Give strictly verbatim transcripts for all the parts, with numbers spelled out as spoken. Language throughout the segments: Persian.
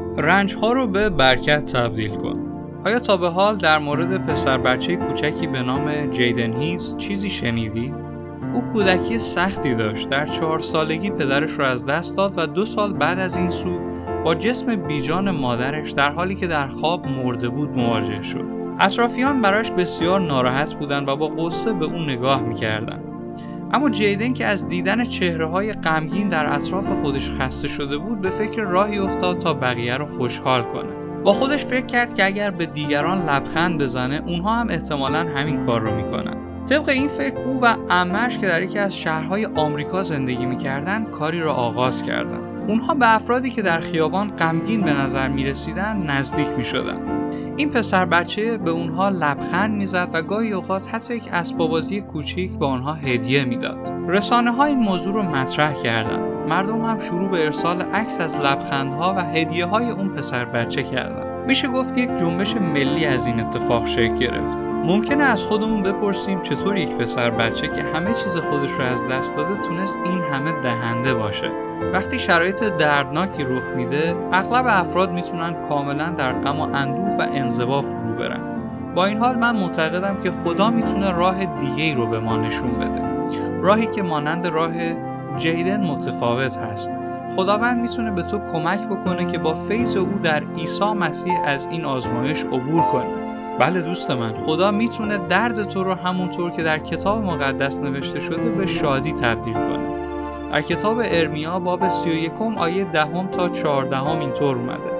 رنج‌ها رو به برکت تبدیل کن. آیا تا به حال در مورد پسر بچه کوچکی به نام جیدن هیز چیزی شنیدی؟ او کودکی سختی داشت. در چهار سالگی پدرش رو از دست داد و دو سال بعد از این سو با جسم بیجان مادرش در حالی که در خواب مرده بود مواجه شد. اطرافیان برایش بسیار ناراحت بودند و با غصه به اون نگاه می‌کردند. اما جیدن که از دیدن چهره‌های غمگین در اطراف خودش خسته شده بود، به فکر راهی افتاد تا بقیه رو خوشحال کنه. با خودش فکر کرد که اگر به دیگران لبخند بزنه، اونها هم احتمالاً همین کار رو میکنن. طبق این فکر او و عمه‌اش که در یکی از شهرهای آمریکا زندگی میکردن، کاری را آغاز کردند. اونها به افرادی که در خیابان غمگین به نظر میرسیدن نزدیک میشدن. این پسر بچه به اونها لبخند میزد و گاهی اوقات حتی یک اسباب بازی کوچیک به آنها هدیه میداد. رسانه‌ها این موضوع رو مطرح کردند. مردم هم شروع به ارسال عکس از لبخندها و هدیه‌های اون پسر بچه کردند. میشه گفت یک جنبش ملی از این اتفاق شکل گرفت. ممکنه از خودمون بپرسیم چطور یک پسر بچه که همه چیز خودش رو از دست داده تونست این همه دهنده باشه. وقتی شرایط دردناکی رخ میده، اغلب افراد میتونن کاملا در غم و اندوه و انزوا فرو برن. با این حال من معتقدم که خدا میتونه راه دیگه‌ای رو به ما نشون بده. راهی که مانند راه جیدن متفاوت هست. خداوند میتونه به تو کمک بکنه که با فیض او در عیسی مسیح از این آزمایش عبور کنی. بله دوست من، خدا میتونه درد تو رو همونطور که در کتاب مقدس نوشته شده به شادی تبدیل کنه. در کتاب ارمیا باب سی و یکم آیه دهم تا چهاردهم اینطور اومده: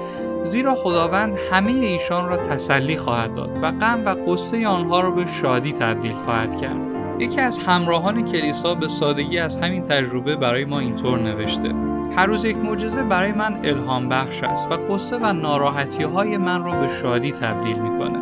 زیرا خداوند همه ایشان را تسلی خواهد داد و غم و غصه آنها را به شادی تبدیل خواهد کرد. یکی از همراهان کلیسا به سادگی از همین تجربه برای ما اینطور نوشته: هر روز یک معجزه برای من الهام بخش است و غصه و ناراحتی های من را به شادی تبدیل میکنه.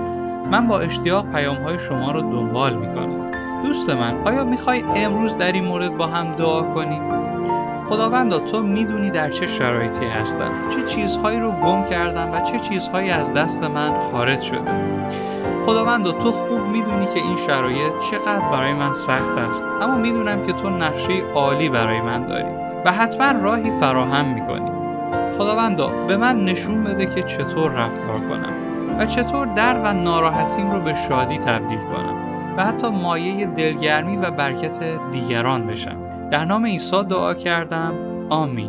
من با اشتیاق پیام های شما را دنبال میکنم. دوست من، آیا میخوای امروز در این مورد با هم دعا کنیم؟ خداوندا، تو میدونی در چه شرایطی هستم، چه چیزهایی رو گم کردم و چه چیزهایی از دست من خارج شده. خداوندا، تو خوب میدونی که این شرایط چقدر برای من سخت است، اما میدونم که تو نقشه عالی برای من داری و حتما راهی فراهم میکنی. خداوندا، به من نشون بده که چطور رفتار کنم و چطور درد و ناراحتیم رو به شادی تبدیل کنم و حتی مایه دلگرمی و برکت دیگران بشم. در نام عیسی دعا کردم. آمین.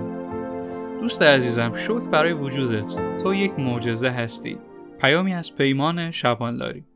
دوست عزیزم، شکر برای وجودت. تو یک معجزه هستی. پیامی از پیمان شبانلاری.